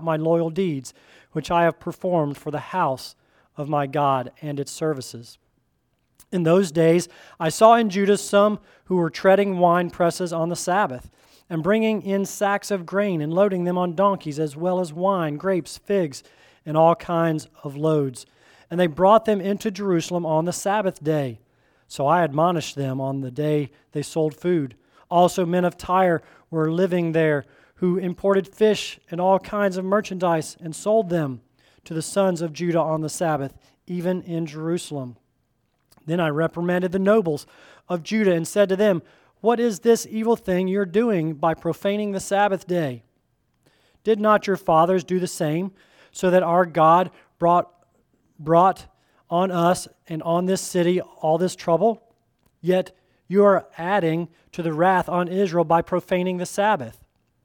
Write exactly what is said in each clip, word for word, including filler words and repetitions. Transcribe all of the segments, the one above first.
my loyal deeds, which I have performed for the house of my God and its services. In those days I saw in Judah some who were treading wine presses on the Sabbath, and bringing in sacks of grain and loading them on donkeys, as well as wine, grapes, figs, and all kinds of loads. And they brought them into Jerusalem on the Sabbath day. So I admonished them on the day they sold food. Also men of Tyre were living there, who imported fish and all kinds of merchandise and sold them to the sons of Judah on the Sabbath, even in Jerusalem. Then I reprimanded the nobles of Judah and said to them, "What is this evil thing you're doing by profaning the Sabbath day? Did not your fathers do the same, so that our God brought, brought on us and on this city all this trouble? Yet you are adding to the wrath on Israel by profaning the Sabbath."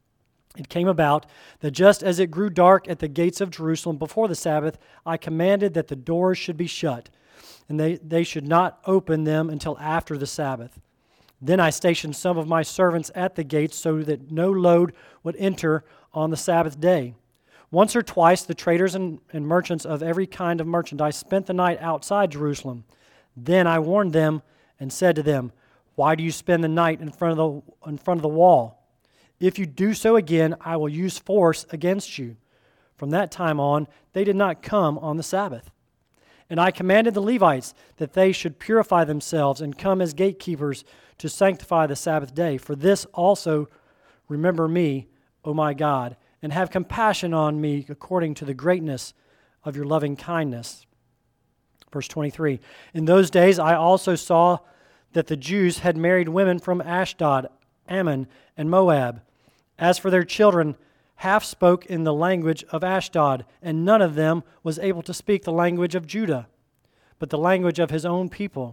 It came about that just as it grew dark at the gates of Jerusalem before the Sabbath, I commanded that the doors should be shut, and they, they should not open them until after the Sabbath. Then I stationed some of my servants at the gates so that no load would enter on the Sabbath day. Once or twice the traders and, and merchants of every kind of merchandise spent the night outside Jerusalem. Then I warned them and said to them, "Why do you spend the night in front of the, in front of the wall? If you do so again, I will use force against you." From that time on, they did not come on the Sabbath. And I commanded the Levites that they should purify themselves and come as gatekeepers to sanctify the Sabbath day. For this also remember me, O my God, and have compassion on me according to the greatness of your loving kindness. Verse twenty-three, in those days I also saw that the Jews had married women from Ashdod, Ammon, and Moab. As for their children, half spoke in the language of Ashdod, and none of them was able to speak the language of Judah, but the language of his own people.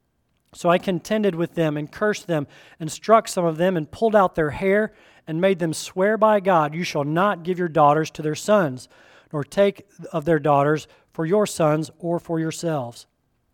So I contended with them and cursed them and struck some of them and pulled out their hair and made them swear by God, "You shall not give your daughters to their sons, nor take of their daughters for your sons or for yourselves."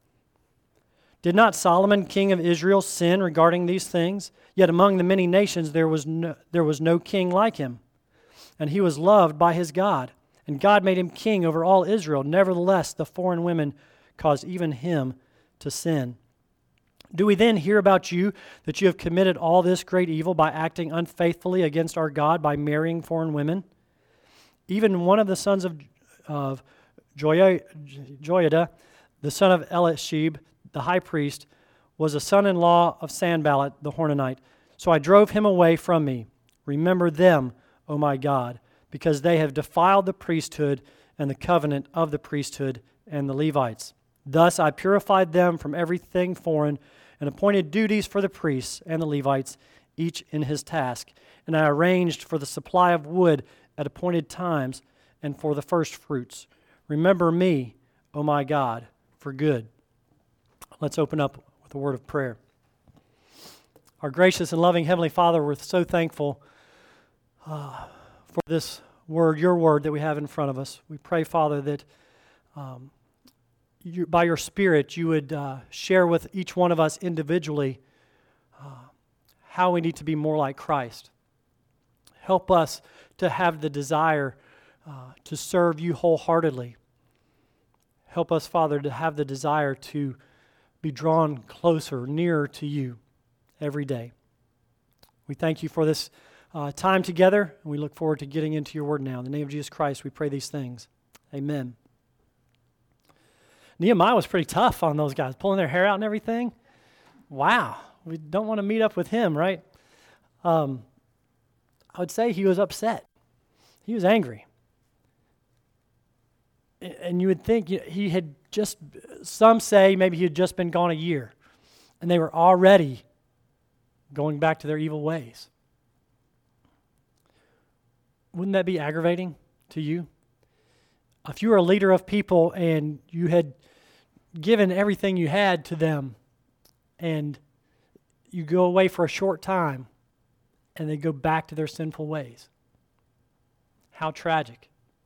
Did not Solomon, king of Israel, sin regarding these things? Yet among the many nations there was no, there was no king like him, and he was loved by his God. And God made him king over all Israel. Nevertheless, the foreign women caused even him to sin. Do we then hear about you that you have committed all this great evil by acting unfaithfully against our God by marrying foreign women? Even one of the sons of, of Joiada, the son of Eliashib, the high priest, was a son-in-law of Sanballat the Horonite. So I drove him away from me. Remember them, O my God, because they have defiled the priesthood and the covenant of the priesthood and the Levites. Thus I purified them from everything foreign and appointed duties for the priests and the Levites, each in his task. And I arranged for the supply of wood at appointed times and for the first fruits. Remember me, O my God, for good. Let's open up with a word of prayer. Our gracious and loving Heavenly Father, we're so thankful uh, for this word, your word that we have in front of us. We pray, Father, that um, you, by your Spirit you would uh, share with each one of us individually uh, how we need to be more like Christ. Help us to have the desire uh, to serve you wholeheartedly. Help us, Father, to have the desire to be drawn closer, nearer to you every day. We thank you for this uh, time together, and we look forward to getting into your word now. In the name of Jesus Christ, we pray these things. Amen. Nehemiah was pretty tough on those guys, pulling their hair out and everything. Wow. We don't want to meet up with him, right? Um, I would say he was upset. He was angry. And you would think he had just, some say maybe he had just been gone a year, and they were already going back to their evil ways. Wouldn't that be aggravating to you? If you were a leader of people and you had given everything you had to them, and you go away for a short time, and they go back to their sinful ways. How tragic.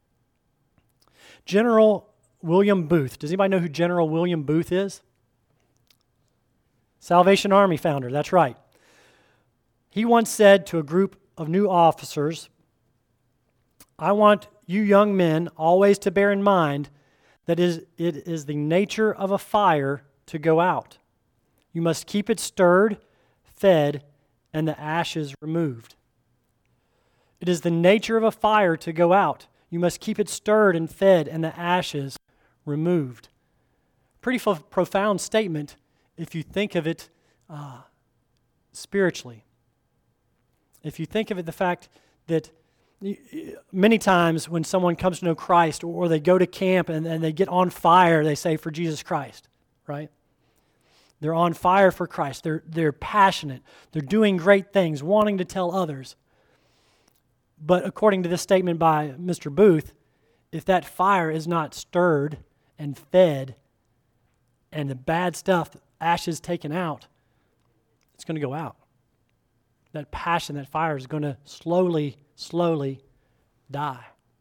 General William Booth. Does anybody know who General William Booth is? Salvation Army founder, that's right. He once said to a group of new officers, "I want you young men always to bear in mind that is, it is the nature of a fire to go out. You must keep it stirred, fed, and the ashes removed. It is the nature of a fire to go out. You must keep it stirred and fed, and the ashes removed. Pretty f- profound statement if you think of it uh, spiritually. If you think of it, the fact that many times when someone comes to know Christ or they go to camp and, and they get on fire, they say, for Jesus Christ, right? They're on fire for Christ. They're, they're passionate. They're doing great things, wanting to tell others. But according to this statement by Mister Booth, if that fire is not stirred and fed and the bad stuff, ashes taken out, it's going to go out. That passion, that fire is going to slowly, slowly die.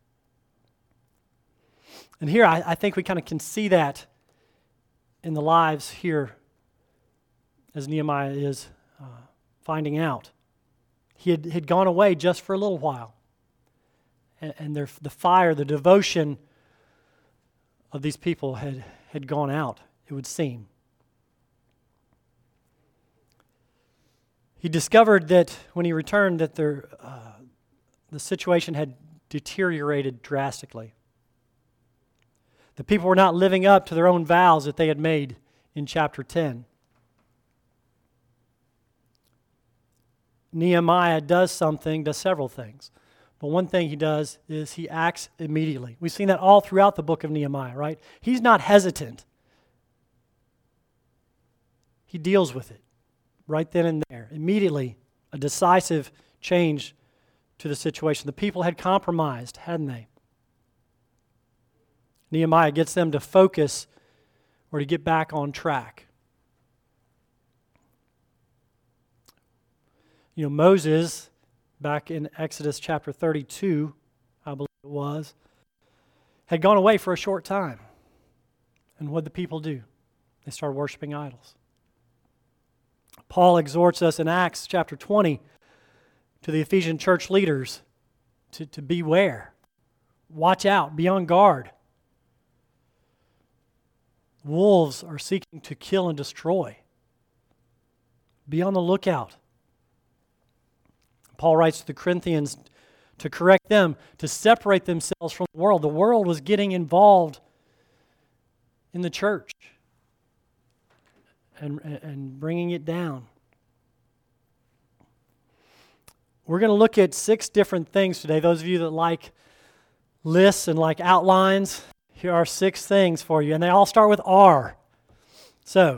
And here I, I think we kind of can see that in the lives here as Nehemiah is uh, finding out. He had, had gone away just for a little while. And, and their, the fire, the devotion of these people had, had gone out, it would seem. He discovered that when he returned that their, uh, the situation had deteriorated drastically. The people were not living up to their own vows that they had made in chapter ten. Nehemiah does something, does several things. But one thing he does is he acts immediately. We've seen that all throughout the book of Nehemiah, right? He's not hesitant. He deals with it right then and there. Immediately, a decisive change to the situation. The people had compromised, hadn't they? Nehemiah gets them to focus or to get back on track. You know, Moses, back in Exodus chapter thirty-two, I believe it was, had gone away for a short time. And what did the people do? They started worshiping idols. Paul exhorts us in Acts chapter twenty to the Ephesian church leaders to, to beware. Watch out, be on guard. Wolves are seeking to kill and destroy. Be on the lookout. Paul writes to the Corinthians to correct them, to separate themselves from the world. The world was getting involved in the church and, and bringing it down. We're going to look at six different things today. Those of you that like lists and like outlines, here are six things for you, and they all start with R. So,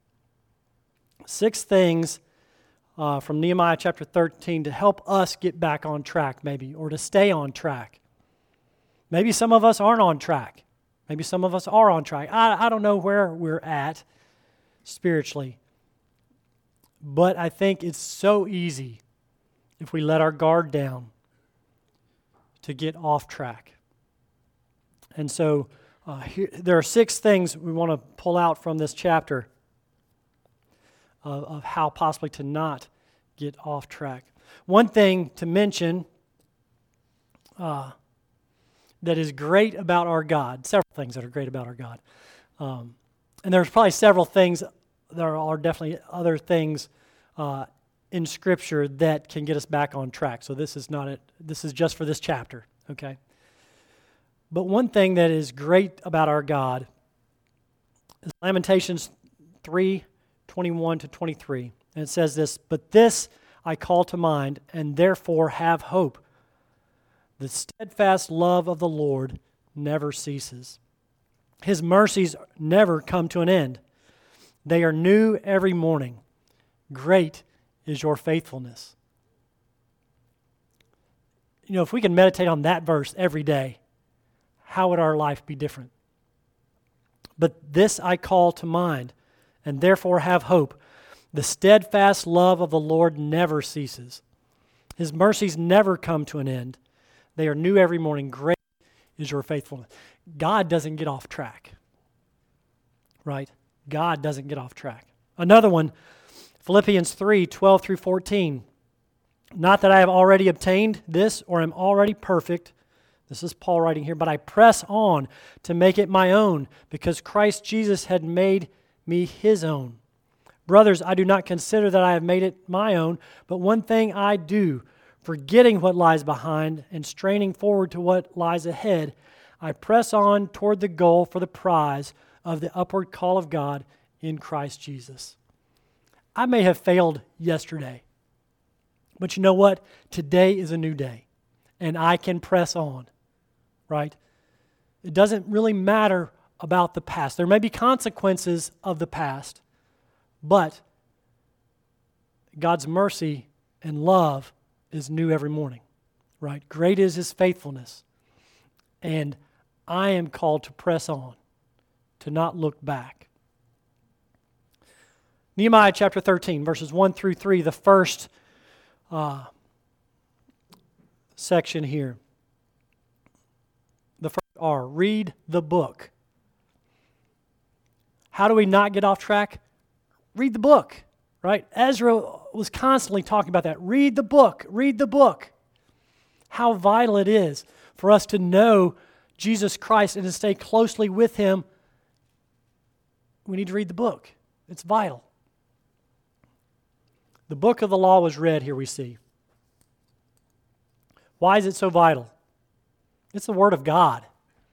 six things Uh, from Nehemiah chapter thirteen to help us get back on track maybe, or to stay on track. Maybe some of us aren't on track. Maybe some of us are on track. I, I don't know where we're at spiritually. But I think it's so easy if we let our guard down to get off track. And so uh, here, there are six things we want to pull out from this chapter Of, of how possibly to not get off track. One thing to mention uh, that is great about our God, several things that are great about our God. Um, and there's probably several things, there are definitely other things uh, in Scripture that can get us back on track. So this is not it. This is just for this chapter, okay? But one thing that is great about our God is Lamentations three, twenty-one to twenty-three. And it says this, "But this I call to mind, and therefore have hope. The steadfast love of the Lord never ceases. His mercies never come to an end. They are new every morning. Great is your faithfulness." You know, if we can meditate on that verse every day, how would our life be different? "But this I call to mind, and therefore have hope. The steadfast love of the Lord never ceases. His mercies never come to an end. They are new every morning. Great is your faithfulness." God doesn't get off track, right? God doesn't get off track. Another one, Philippians three, twelve through fourteen. "Not that I have already obtained this or am already perfect," This is Paul writing here, but I press on to make it my own because Christ Jesus had made me his own. Brothers, I do not consider that I have made it my own, but one thing I do, forgetting what lies behind and straining forward to what lies ahead, I press on toward the goal for the prize of the upward call of God in Christ Jesus. I may have failed yesterday, but you know what? Today is a new day, and I can press on, right? It doesn't really matter about the past. There may be consequences of the past, but God's mercy and love is new every morning, right? Great is his faithfulness, and I am called to press on, to not look back. Nehemiah chapter thirteen, verses one through three, the first uh, section here. The first R, read the book. How do we not get off track? Read the book, right? Ezra was constantly talking about that. Read the book, read the book. How vital it is for us to know Jesus Christ and to stay closely with him. We need to read the book. It's vital. The book of the law was read, here we see. Why is it so vital? It's the Word of God.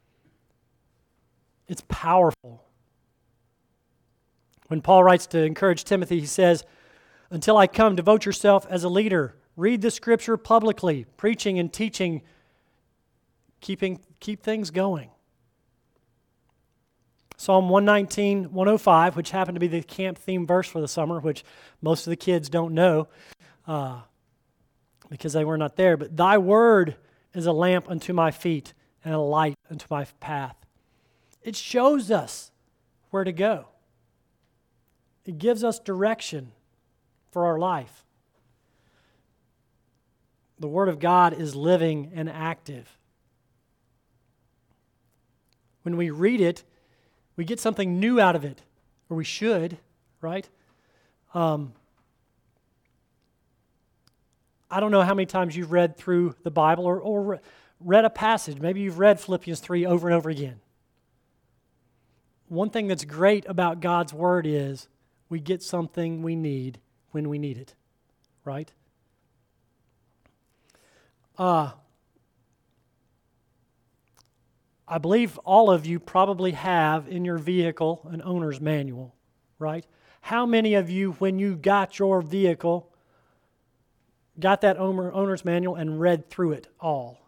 It's powerful. When Paul writes to encourage Timothy, he says, until I come, devote yourself as a leader. Read the Scripture publicly, preaching and teaching, keeping keep things going. Psalm one nineteen, one oh five, which happened to be the camp theme verse for the summer, which most of the kids don't know uh, because they were not there. But thy word is a lamp unto my feet and a light unto my path. It shows us where to go. It gives us direction for our life. The Word of God is living and active. When we read it, we get something new out of it, or we should, right? Um, I don't know how many times you've read through the Bible or, or read a passage. Maybe you've read Philippians three over and over again. One thing that's great about God's Word is we get something we need when we need it, right? Uh, I believe all of you probably have in your vehicle an owner's manual, right? How many of you, when you got your vehicle, got that owner, owner's manual and read through it all?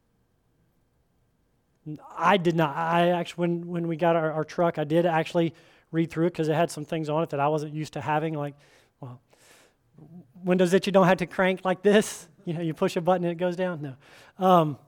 I did not. I actually, when, when we got our, our truck, I did actually read through it because it had some things on it that I wasn't used to having, like, well, windows that you don't have to crank like this. You know, you push a button and it goes down. No. Um,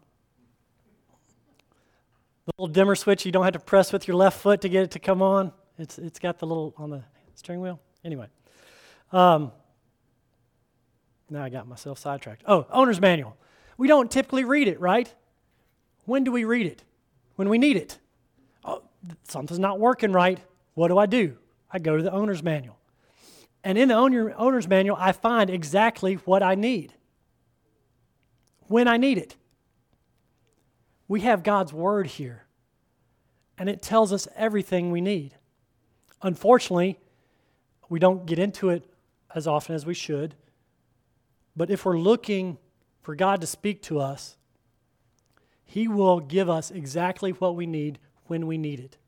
the little dimmer switch you don't have to press with your left foot to get it to come on. It's it's got the little on the steering wheel. Anyway. Um, now I got myself sidetracked. Oh, owner's manual. We don't typically read it, right? When do we read it? When we need it. Oh, something's not working right. What do I do? I go to the owner's manual. And in the owner, owner's manual, I find exactly what I need when I need it. We have God's Word here, and it tells us everything we need. Unfortunately, we don't get into it as often as we should, but if we're looking for God to speak to us, He will give us exactly what we need when we need it,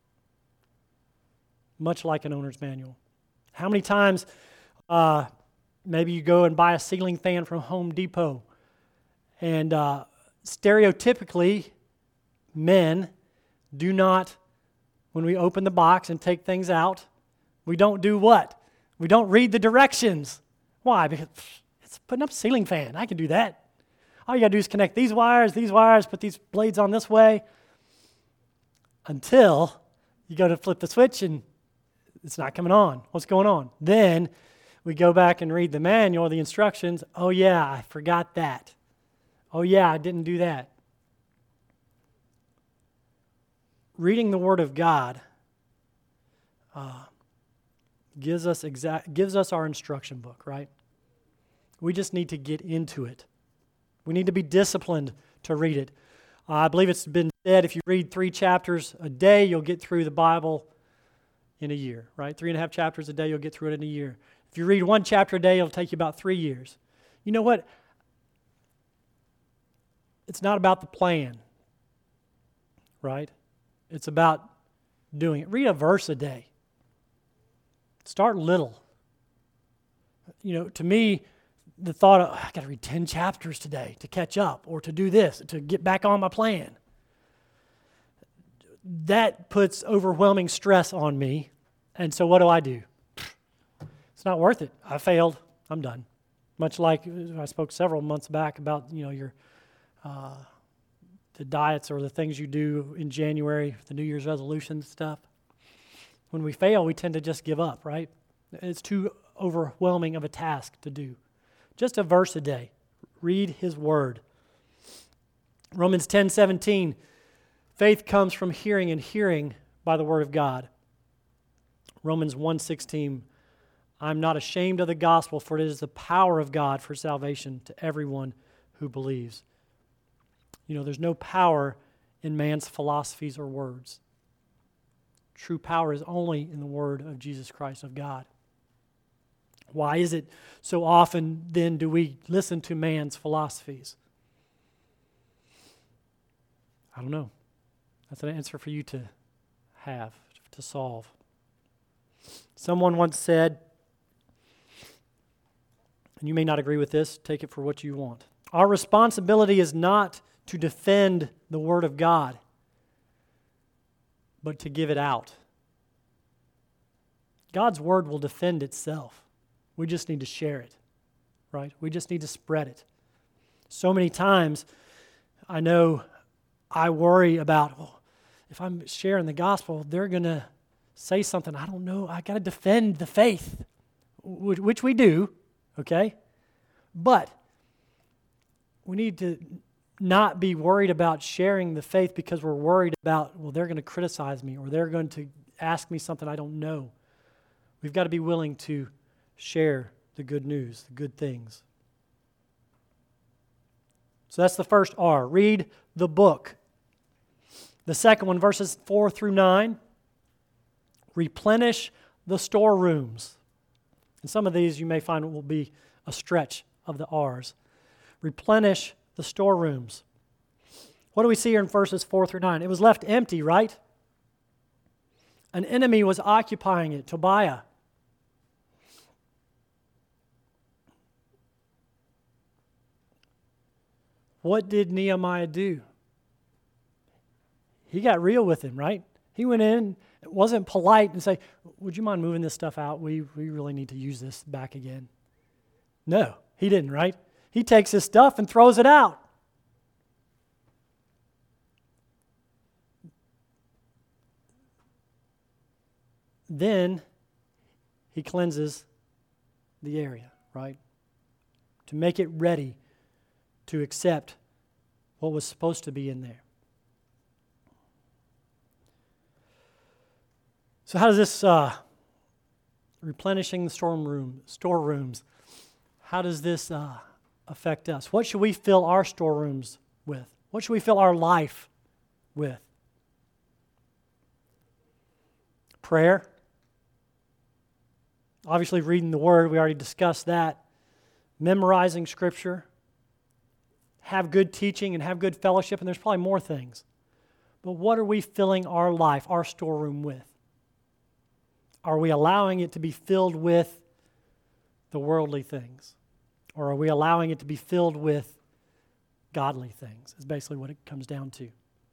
much like an owner's manual. How many times uh, maybe you go and buy a ceiling fan from Home Depot, and uh, stereotypically, men do not, when we open the box and take things out, we don't do what? We don't read the directions. Why? Because it's putting up a ceiling fan. I can do that. All you got to do is connect these wires, these wires, put these blades on this way, until you go to flip the switch and it's not coming on. What's going on? Then we go back and read the manual, the instructions. Oh, yeah, I forgot that. Oh, yeah, I didn't do that. Reading the Word of God uh, gives us exact gives us our instruction book, right? We just need to get into it. We need to be disciplined to read it. Uh, I believe it's been said if you read three chapters a day, you'll get through the Bible in a year, right? Three and a half chapters a day, you'll get through it in a year. If you read one chapter a day, it'll take you about three years. You know what? It's not about the plan, right? It's about doing it. Read a verse a day. Start little. You know, to me, the thought of, oh, I got to read ten chapters today to catch up or to do this, to get back on my plan. That puts overwhelming stress on me. And so what do I do? It's not worth it. I failed. I'm done. Much like I spoke several months back about, you know, your uh, the diets or the things you do in January, the New Year's resolution stuff. When we fail, we tend to just give up, right? It's too overwhelming of a task to do. Just a verse a day. Read His Word. Romans ten seventeen, faith comes from hearing, and hearing by the Word of God. Romans one sixteen, I'm not ashamed of the gospel, for it is the power of God for salvation to everyone who believes. You know, there's no power in man's philosophies or words. True power is only in the Word of Jesus Christ of God. Why is it so often then do we listen to man's philosophies? I don't know. That's an answer for you to have, to solve. Someone once said, and you may not agree with this, take it for what you want. Our responsibility is not to defend the Word of God, but to give it out. God's Word will defend itself. We just need to share it, right? We just need to spread it. So many times, I know I worry about, well, if I'm sharing the gospel, they're going to say something. I don't know. I got to defend the faith, which we do, okay? But we need to not be worried about sharing the faith because we're worried about, well, they're going to criticize me or they're going to ask me something I don't know. We've got to be willing to share the good news, the good things. So that's the first R. Read the book. The second one, verses four through nine, replenish the storerooms. And some of these you may find will be a stretch of the R's. Replenish the storerooms. What do we see here in verses four through nine? It was left empty, right? An enemy was occupying it, Tobiah. What did Nehemiah do? He got real with him, right? He went in, it wasn't polite and say, would you mind moving this stuff out? We, we really need to use this back again. No, he didn't, right? He takes his stuff and throws it out. Then he cleanses the area, right? To make it ready to accept what was supposed to be in there. So how does this uh, replenishing the storm room, storerooms, how does this uh, affect us? What should we fill our storerooms with? What should we fill our life with? Prayer. Obviously, reading the Word, we already discussed that. Memorizing Scripture. Have good teaching and have good fellowship, and there's probably more things. But what are we filling our life, our storeroom with? Are we allowing it to be filled with the worldly things? Or are we allowing it to be filled with godly things? Is basically what it comes down to.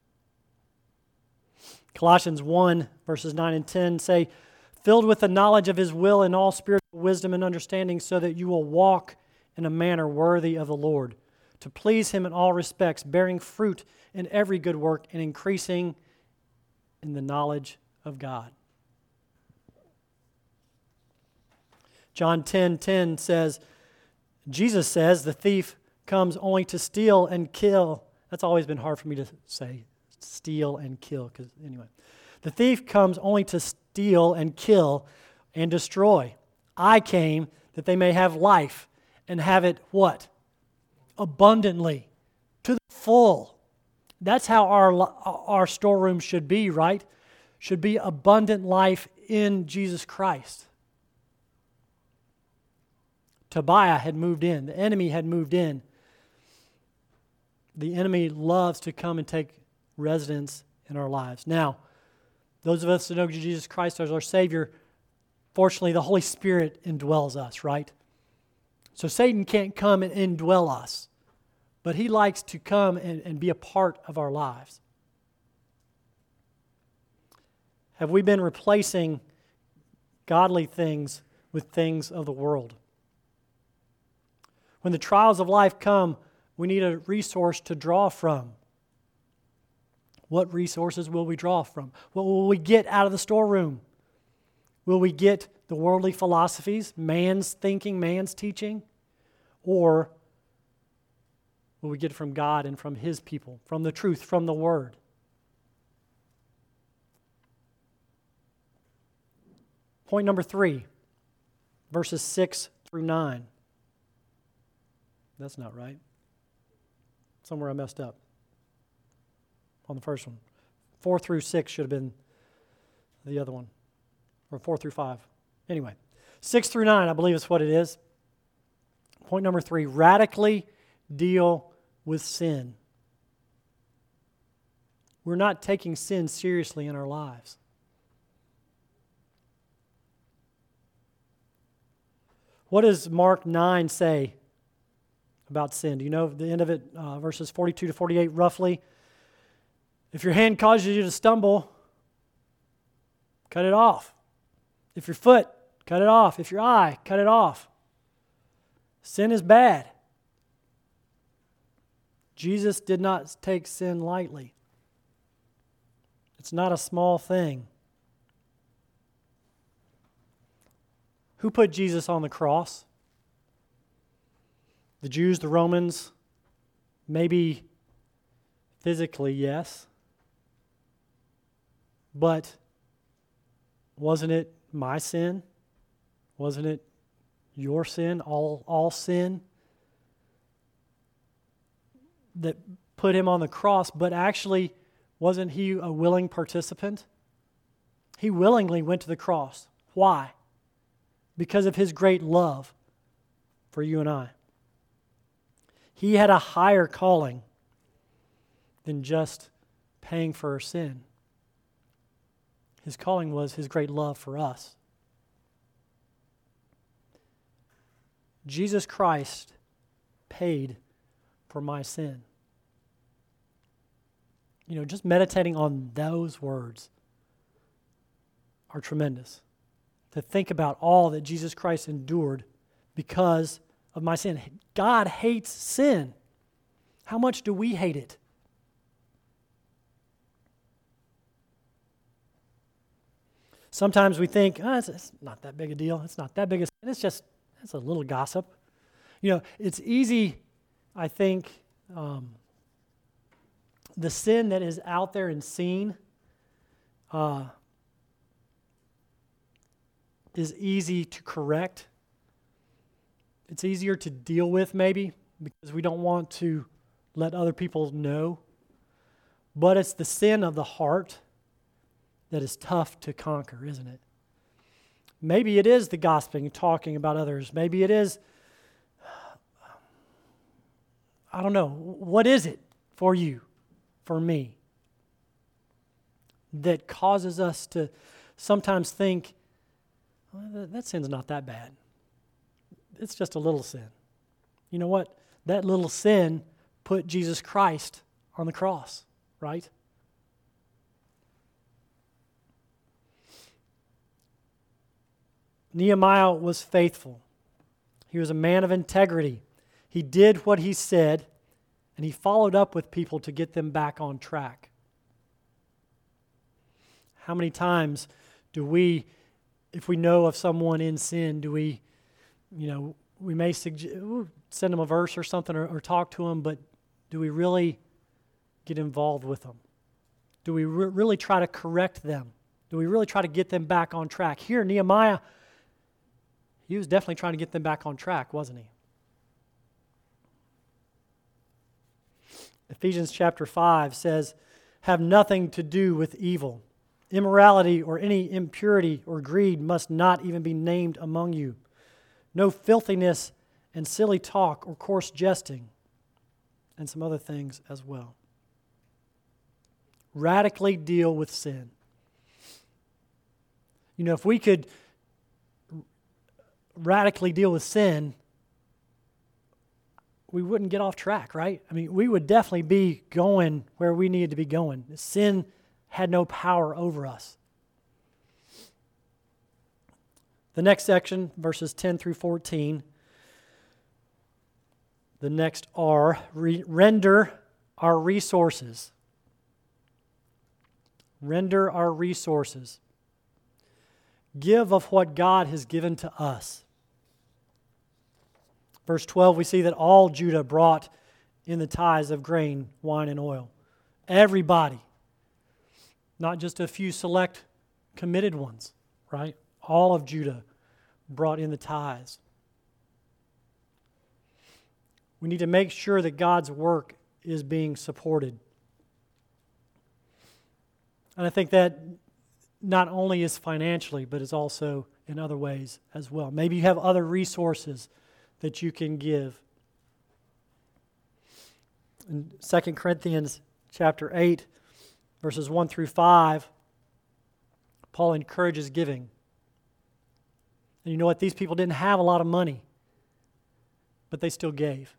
Colossians one, verses nine and ten say, filled with the knowledge of His will and all spiritual wisdom and understanding, so that you will walk in a manner worthy of the Lord, to please Him in all respects, bearing fruit in every good work and increasing in the knowledge of God. John ten ten says, Jesus says, the thief comes only to steal and kill. That's always been hard for me to say, steal and kill, because anyway. The thief comes only to steal and kill and destroy. I came that they may have life and have it what? Abundantly, to the full. That's how our, our storeroom should be, right? Should be abundant life in Jesus Christ. Tobiah had moved in. The enemy had moved in. The enemy loves to come and take residence in our lives. Now, those of us that know Jesus Christ as our Savior, fortunately, the Holy Spirit indwells us, right? So Satan can't come and indwell us, but he likes to come and, and be a part of our lives. Have we been replacing godly things with things of the world? When the trials of life come, we need a resource to draw from. What resources will we draw from? What will we get out of the storeroom? Will we get the worldly philosophies, man's thinking, man's teaching? Or will we get it from God and from His people, from the truth, from the Word? Point number three, verses six through nine. That's not right. Somewhere I messed up on the first one. Four through six should have been the other one. Or four through five. Anyway, six through nine, I believe is what it is. Point number three, radically deal with sin. We're not taking sin seriously in our lives. What does Mark nine say about sin? Do you know the end of it, uh, verses forty-two to forty-eight roughly? If your hand causes you to stumble, cut it off. If your foot, cut it off. If your eye, cut it off. Sin is bad. Jesus did not take sin lightly. It's not a small thing. Who put Jesus on the cross? The Jews, the Romans, maybe physically, yes. But wasn't it my sin? Wasn't it your sin, all, all sin, that put him on the cross? But actually, wasn't he a willing participant? He willingly went to the cross. Why? Because of his great love for you and I. He had a higher calling than just paying for our sin. His calling was his great love for us. Jesus Christ paid for my sin. You know, just meditating on those words are tremendous. To think about all that Jesus Christ endured because of my sin. God hates sin. How much do we hate it? Sometimes we think, oh, it's, it's not that big a deal. It's not that big a sin. It's just, it's a little gossip. You know, it's easy, I think, um, the sin that is out there and seen uh, is easy to correct. It's easier to deal with maybe because we don't want to let other people know. But it's the sin of the heart that is tough to conquer, isn't it? Maybe it is the gossiping, talking about others. Maybe it is, I don't know. What is it for you, for me, that causes us to sometimes think, well, that, that sin's not that bad. It's just a little sin. You know what? That little sin put Jesus Christ on the cross, right? Nehemiah was faithful. He was a man of integrity. He did what he said, and he followed up with people to get them back on track. How many times do we, if we know of someone in sin, do we, you know, we may suggest, send them a verse or something or, or talk to them, but do we really get involved with them? Do we re- really try to correct them? Do we really try to get them back on track? Here, Nehemiah, he was definitely trying to get them back on track, wasn't he? Ephesians chapter five says, have nothing to do with evil. Immorality or any impurity or greed must not even be named among you. No filthiness and silly talk or coarse jesting, and some other things as well. Radically deal with sin. You know, if we could radically deal with sin, we wouldn't get off track, right? I mean, we would definitely be going where we needed to be going. Sin had no power over us. The next section, verses ten through fourteen, the next R, re- render our resources. Render our resources. Give of what God has given to us. Verse twelve, we see that all Judah brought in the tithes of grain, wine, and oil. Everybody. Not just a few select committed ones, right? All of Judah brought in the tithes. We need to make sure that God's work is being supported. And I think that not only is financially, but is also in other ways as well. Maybe you have other resources that you can give. In Second Corinthians chapter eight, verses one through five, Paul encourages giving. And you know what? These people didn't have a lot of money, but they still gave.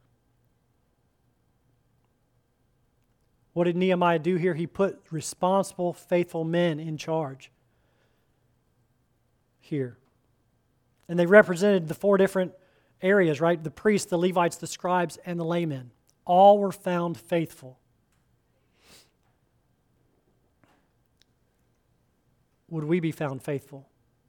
What did Nehemiah do here? He put responsible, faithful men in charge here. And they represented the four different areas, right? The priests, the Levites, the scribes, and the laymen. All were found faithful. Would we be found faithful?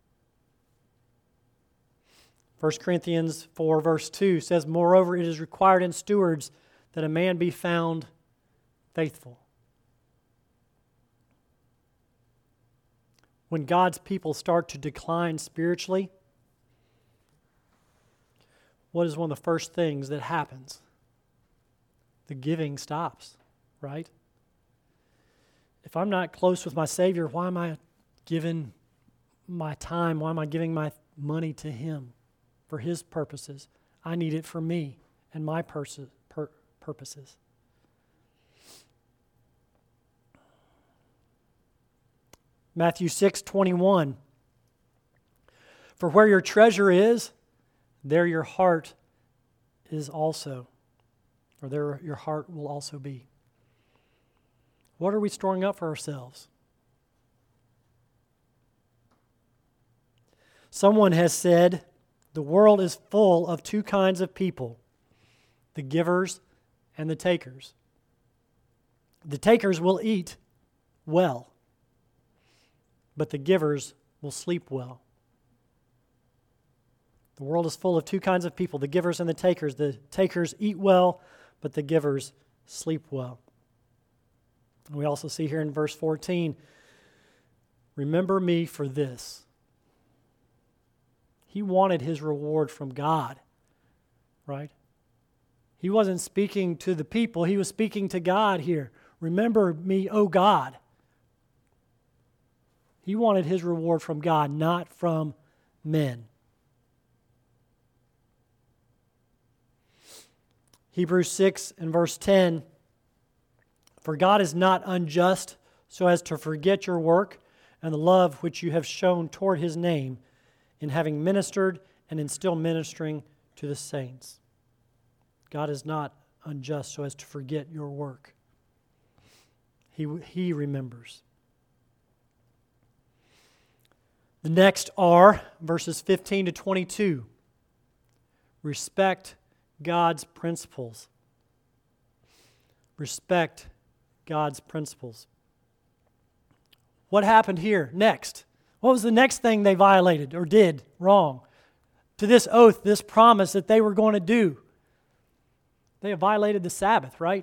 First Corinthians four, verse two says, moreover, it is required in stewards that a man be found faithful. When God's people start to decline spiritually, what is one of the first things that happens? The giving stops, right? If I'm not close with my Savior, why am I giving my time? Why am I giving my money to Him for His purposes? I need it for me and my pers- pur- purposes. Matthew six twenty-one. For where your treasure is, there your heart is also, or there your heart will also be. What are we storing up for ourselves? Someone has said, the world is full of two kinds of people, the givers and the takers. The takers will eat well, but the givers will sleep well. The world is full of two kinds of people, the givers and the takers. The takers eat well, but the givers sleep well. And we also see here in verse fourteen, remember me for this. He wanted his reward from God, right? He wasn't speaking to the people. He was speaking to God here. Remember me, O God. He wanted his reward from God, not from men. Hebrews six and verse ten, for God is not unjust so as to forget your work and the love which you have shown toward His name in having ministered and in still ministering to the saints. God is not unjust so as to forget your work. He, he remembers. The next are verses fifteen to twenty-two. Respect God's principles. Respect God's principles. What happened here next? What was the next thing they violated or did wrong? To this oath, this promise that they were going to do. They have violated the Sabbath, right?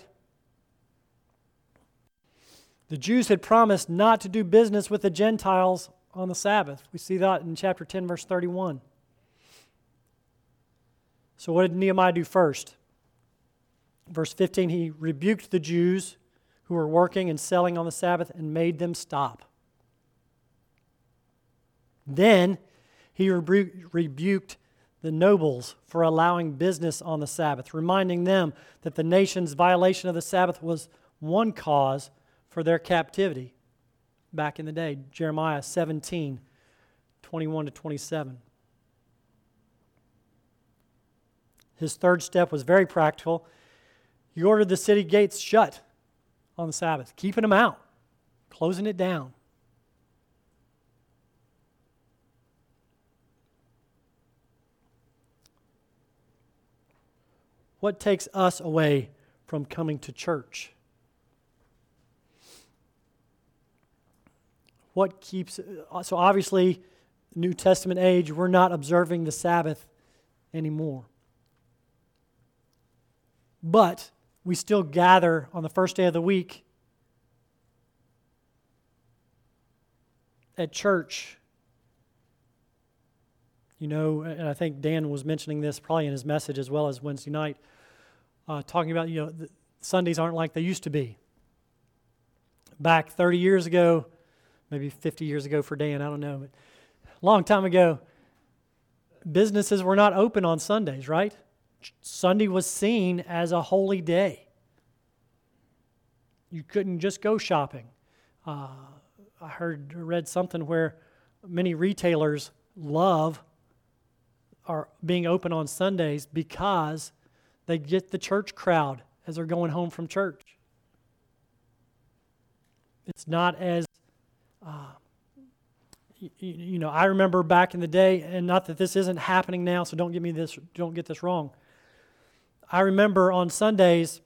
The Jews had promised not to do business with the Gentiles on the Sabbath. We see that in chapter ten, verse thirty-one. So what did Nehemiah do first? Verse fifteen, he rebuked the Jews who were working and selling on the Sabbath and made them stop. Then he rebu- rebuked the nobles for allowing business on the Sabbath, reminding them that the nation's violation of the Sabbath was one cause for their captivity back in the day. Jeremiah seventeen, twenty-one to twenty-seven. His third step was very practical. He ordered the city gates shut on the Sabbath, keeping them out, closing it down. What takes us away from coming to church? What keeps, so obviously, New Testament age, we're not observing the Sabbath anymore. But we still gather on the first day of the week at church. You know, and I think Dan was mentioning this probably in his message as well as Wednesday night, uh, talking about, you know, the Sundays aren't like they used to be. Back thirty years ago, maybe fifty years ago for Dan, I don't know, but a long time ago, businesses were not open on Sundays, right? Sunday was seen as a holy day. You couldn't just go shopping. Uh, I heard, read something where many retailers love are being open on Sundays because they get the church crowd as they're going home from church. It's not as, uh, you, you know, I remember back in the day, and not that this isn't happening now, so don't get me this, don't get this wrong. I remember on Sundays,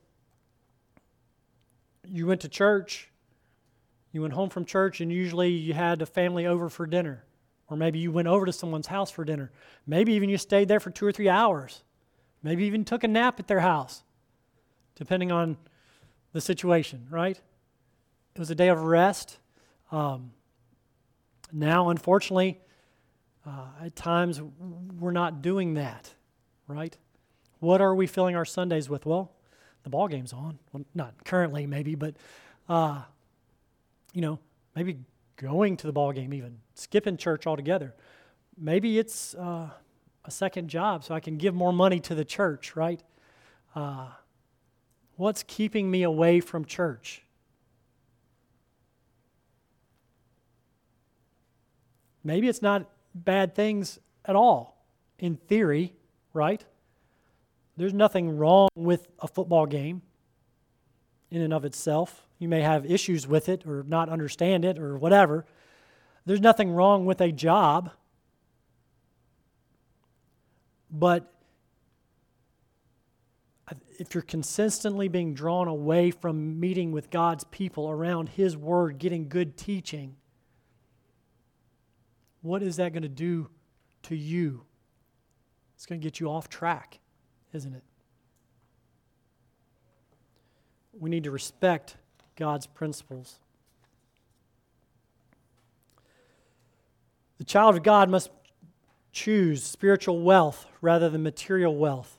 you went to church, you went home from church, and usually you had a family over for dinner. Or maybe you went over to someone's house for dinner. Maybe even you stayed there for two or three hours. Maybe even took a nap at their house, depending on the situation, right? It was a day of rest. Um, now, unfortunately, uh, at times we're not doing that, right? What are we filling our Sundays with? Well, the ball game's on. Well, not currently, maybe, but, uh, you know, maybe going to the ball game even, skipping church altogether. Maybe it's uh, a second job so I can give more money to the church, right? Uh, what's keeping me away from church? Maybe it's not bad things at all, in theory, right? There's nothing wrong with a football game in and of itself. You may have issues with it or not understand it or whatever. There's nothing wrong with a job. But if you're consistently being drawn away from meeting with God's people around His Word, getting good teaching, what is that going to do to you? It's going to get you off track, isn't it? We need to respect God's principles. The child of God must choose spiritual wealth rather than material wealth.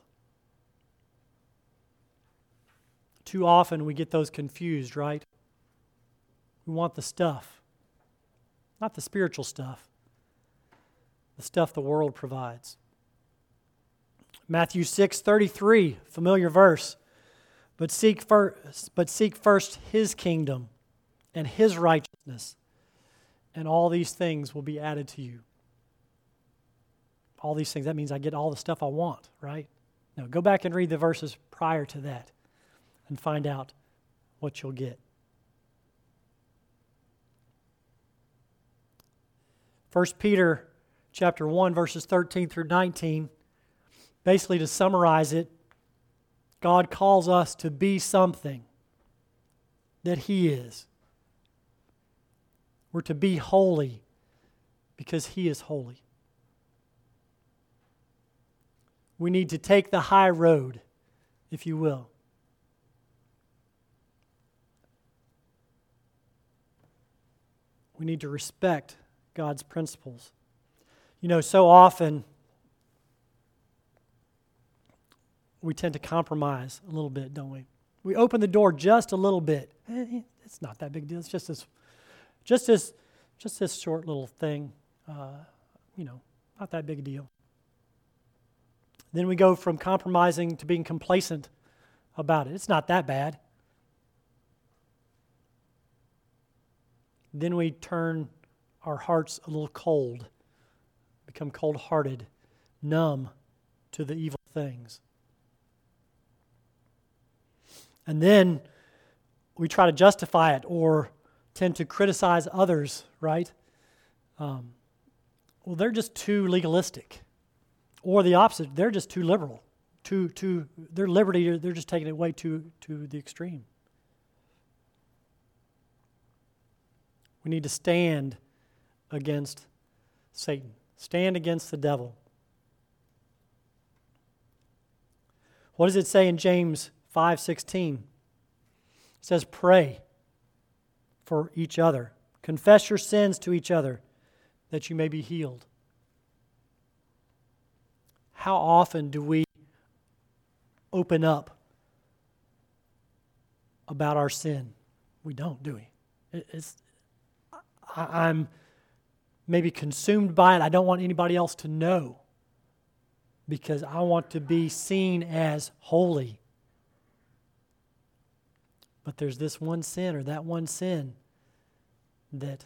Too often we get those confused, right? We want the stuff, not the spiritual stuff, the stuff the world provides. Matthew six thirty-three, familiar verse. But seek first, but seek first His kingdom and His righteousness, and all these things will be added to you. All these things, that means I get all the stuff I want, right? Now, go back and read the verses prior to that and find out what you'll get. First Peter chapter one, verses thirteen through nineteen, basically to summarize it, God calls us to be something that He is. We're to be holy because He is holy. We need to take the high road, if you will. We need to respect God's principles. You know, so often we tend to compromise a little bit, don't we? We open the door just a little bit. Eh, it's not that big a deal. It's just this, just this, just this short little thing. Uh, you know, not that big a deal. Then we go from compromising to being complacent about it. It's not that bad. Then we turn our hearts a little cold, become cold-hearted, numb to the evil things. And then we try to justify it or tend to criticize others, right? Um, well, they're just too legalistic. Or the opposite, they're just too liberal. Too, too, their liberty, they're just taking it way too, to the extreme. We need to stand against Satan. Stand against the devil. What does it say in James five sixteen? It says, pray for each other. Confess your sins to each other that you may be healed. How often do we open up about our sin? We don't, do we? It's, I, I'm maybe consumed by it. I don't want anybody else to know because I want to be seen as holy. But there's this one sin or that one sin that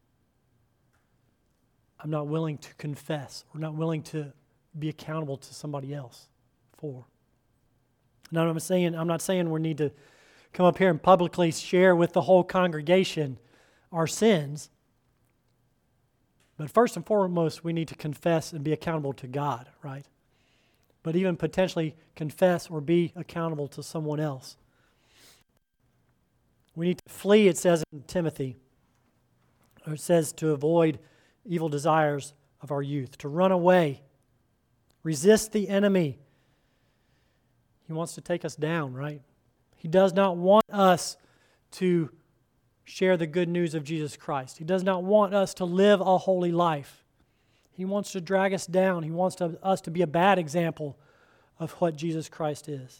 I'm not willing to confess or not willing to be accountable to somebody else for. Now, I'm saying I'm not saying we need to come up here and publicly share with the whole congregation our sins. But first and foremost, we need to confess and be accountable to God, right? But even potentially confess or be accountable to someone else. We need to flee, it says in Timothy. Or it says to avoid evil desires of our youth, to run away. Resist the enemy. He wants to take us down, right? He does not want us to share the good news of Jesus Christ. He does not want us to live a holy life. He wants to drag us down. He wants to, us to be a bad example of what Jesus Christ is.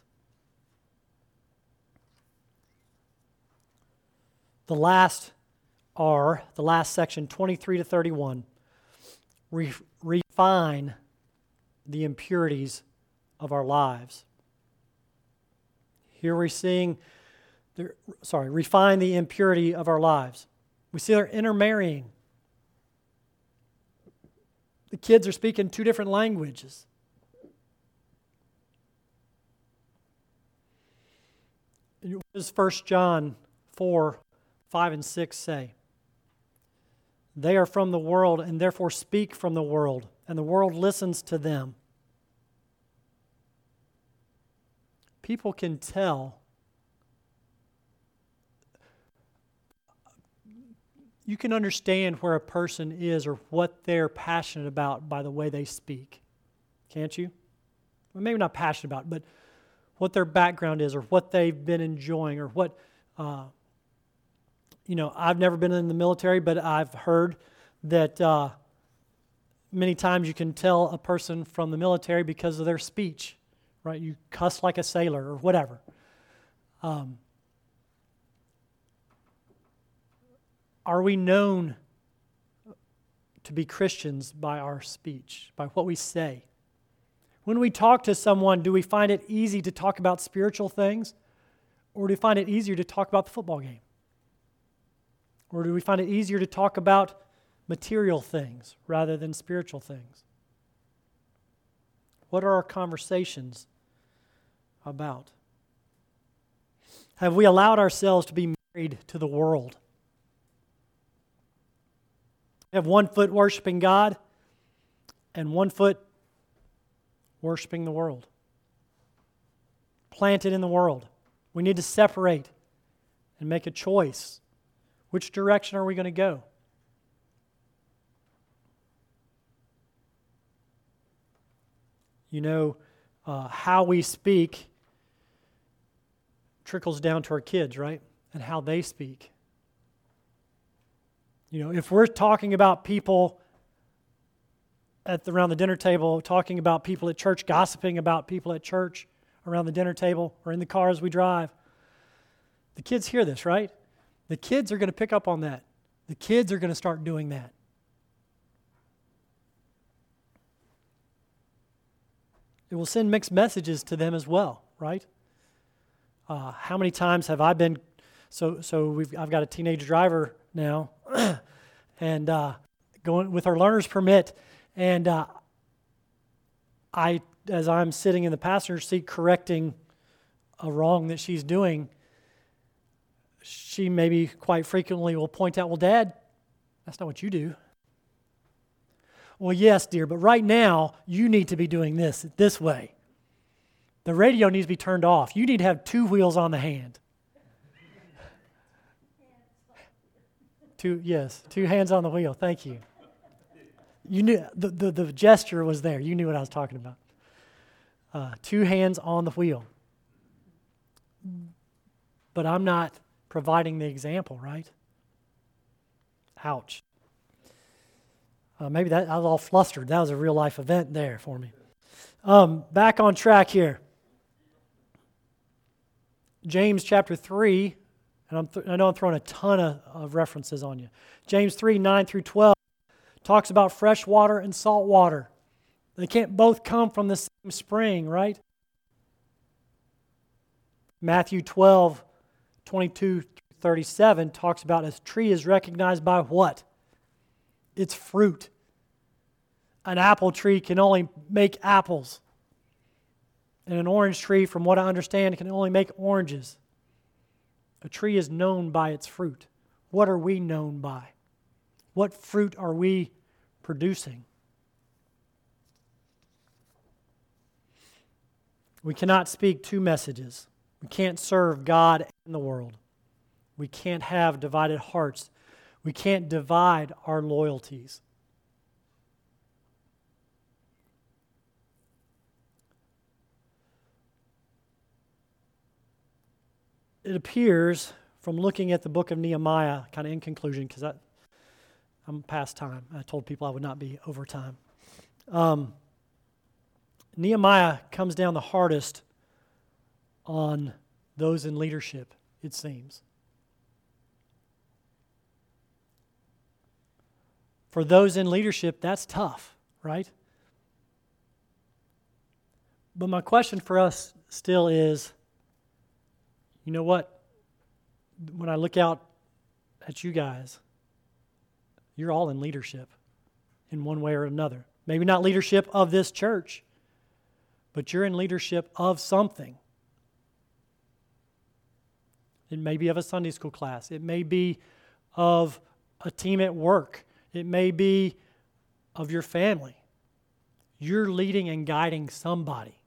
The last R, the last section, twenty-three to thirty-one, re- refine the impurities of our lives. Here we're seeing, the, sorry, refine the impurity of our lives. We see they're intermarrying. The kids are speaking two different languages. What does First John four, five and six say? They are from the world and therefore speak from the world, and the world listens to them. People can tell. You can understand where a person is or what they're passionate about by the way they speak. Can't you? Well, maybe not passionate about, but what their background is or what they've been enjoying or what, uh, you know, I've never been in the military, but I've heard that uh, many times you can tell a person from the military because of their speech, right? You cuss like a sailor or whatever. Um, are we known to be Christians by our speech, by what we say? When we talk to someone, do we find it easy to talk about spiritual things, or do we find it easier to talk about the football game? Or do we find it easier to talk about material things rather than spiritual things? What are our conversations about? Have we allowed ourselves to be married to the world? We have one foot worshiping God and one foot worshiping the world. Planted in the world. We need to separate and make a choice. Which direction are we going to go? You know, uh, how we speak trickles down to our kids, right? And how they speak. You know, if we're talking about people at the, around the dinner table, talking about people at church, gossiping about people at church, around the dinner table or in the car as we drive. The kids hear this, right? The kids are going to pick up on that. The kids are going to start doing that. It will send mixed messages to them as well, right? Uh, how many times have I been, so so we've I've got a teenage driver now, and uh, going with her learner's permit, and uh, I, as I'm sitting in the passenger seat correcting a wrong that she's doing, she maybe quite frequently will point out, well, Dad, that's not what you do. Well, yes, dear, but right now, you need to be doing this this way. The radio needs to be turned off. You need to have two wheels on the hand. Two, yes, two hands on the wheel. Thank you. You knew the, the, the gesture was there. You knew what I was talking about. Uh, two hands on the wheel. But I'm not providing the example, right? Ouch. Uh, maybe that I was all flustered. That was a real life event there for me. Um, back on track here. James chapter three, and I'm th- I know I'm throwing a ton of, of references on you. James three, nine through twelve talks about fresh water and salt water. They can't both come from the same spring, right? Matthew twelve, twenty-two through thirty-seven talks about a tree is recognized by what? Its fruit. An apple tree can only make apples. And an orange tree, from what I understand, can only make oranges. A tree is known by its fruit. What are we known by? What fruit are we producing? We cannot speak two messages. We can't serve God and the world. We can't have divided hearts. We can't divide our loyalties. It appears from looking at the book of Nehemiah, kind of in conclusion, because I'm past time. I told people I would not be over time. Um, Nehemiah comes down the hardest on those in leadership, it seems. For those in leadership, that's tough, right? But my question for us still is, you know what? When I look out at you guys, you're all in leadership in one way or another. Maybe not leadership of this church, but you're in leadership of something. It may be of a Sunday school class. It may be of a team at work. It may be of your family. You're leading and guiding somebody.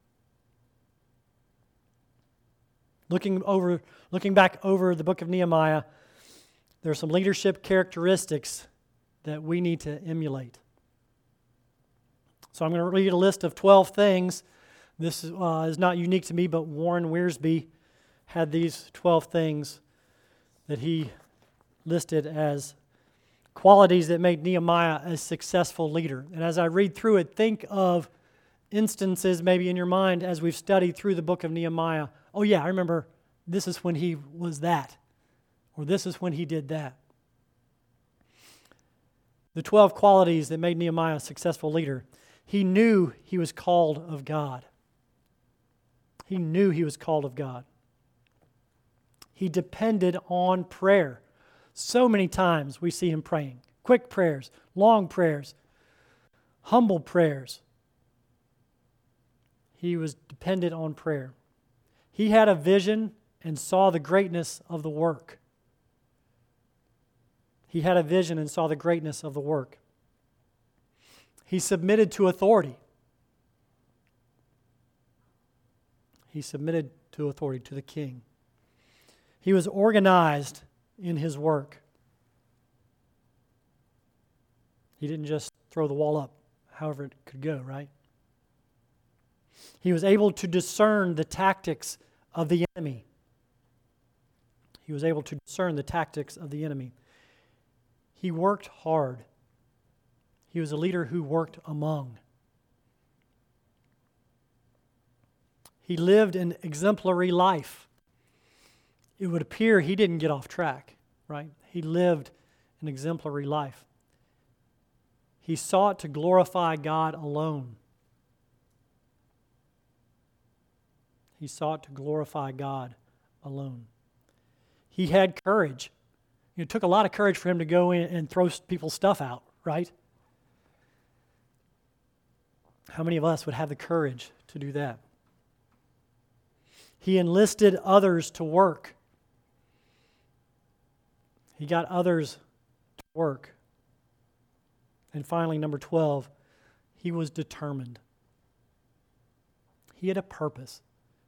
Looking over, looking back over the book of Nehemiah, there are some leadership characteristics that we need to emulate. So I'm going to read a list of twelve things. This uh, is not unique to me, but Warren Wiersbe had these twelve things that he listed as qualities that made Nehemiah a successful leader. And as I read through it, think of instances maybe in your mind as we've studied through the book of Nehemiah. Oh yeah, I remember this is when he was that, or this is when he did that. The twelve qualities that made Nehemiah a successful leader. He knew he was called of God. He knew he was called of God. He depended on prayer. So many times we see him praying. Quick prayers, long prayers, humble prayers. He was dependent on prayer. He had a vision and saw the greatness of the work. He had a vision and saw the greatness of the work. He submitted to authority. He submitted to authority, to the king. He was organized in his work. He didn't just throw the wall up, however it could go, right? He was able to discern the tactics of the enemy. He was able to discern the tactics of the enemy. He worked hard. He was a leader who worked among. He lived an exemplary life. It would appear he didn't get off track, right? He lived an exemplary life. He sought to glorify God alone. He sought to glorify God alone. He had courage. It took a lot of courage for him to go in and throw people's stuff out, right? How many of us would have the courage to do that? He enlisted others to work. He got others to work. And finally, number twelve, he was determined. He had a purpose.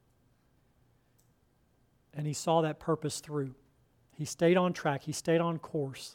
And he saw that purpose through. He stayed on track. He stayed on course.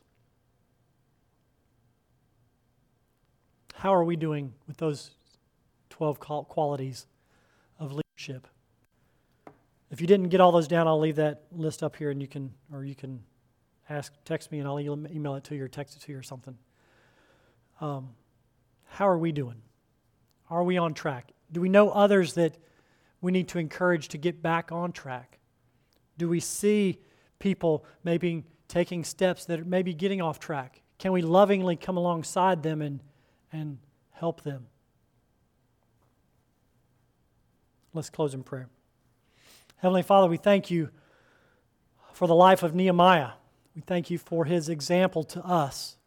How are we doing with those twelve qualities of leadership? If you didn't get all those down, I'll leave that list up here, and you can, or you can ask, text me, and I'll email it to you or text it to you or something. Um, how are we doing? Are we on track? Do we know others that we need to encourage to get back on track? Do we see people maybe taking steps that are maybe getting off track? Can we lovingly come alongside them and, and help them? Let's close in prayer. Heavenly Father, we thank you for the life of Nehemiah. We thank you for his example to us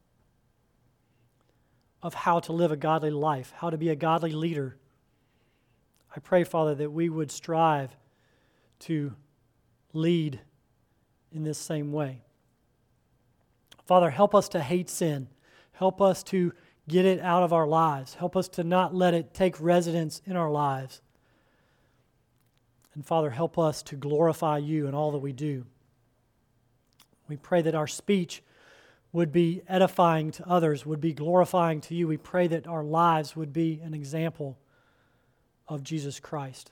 of how to live a godly life, how to be a godly leader. I pray, Father, that we would strive to lead in this same way. Father, help us to hate sin. Help us to get it out of our lives. Help us to not let it take residence in our lives. And Father, help us to glorify you in all that we do. We pray that our speech would be edifying to others, would be glorifying to you. We pray that our lives would be an example of Jesus Christ.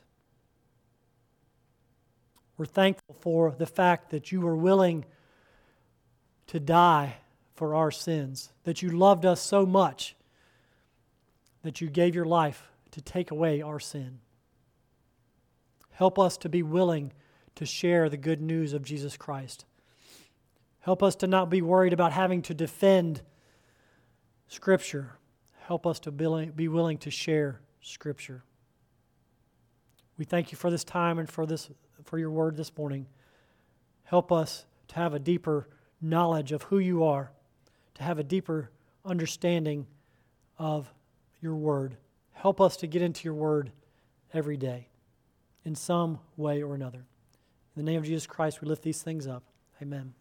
We're thankful for the fact that you were willing to die for our sins, that you loved us so much that you gave your life to take away our sin. Help us to be willing to share the good news of Jesus Christ. Help us to not be worried about having to defend Scripture. Help us to be willing to share Scripture. We thank you for this time and for this for your word this morning. Help us to have a deeper knowledge of who you are, to have a deeper understanding of your word. Help us to get into your word every day in some way or another. In the name of Jesus Christ, we lift these things up. Amen.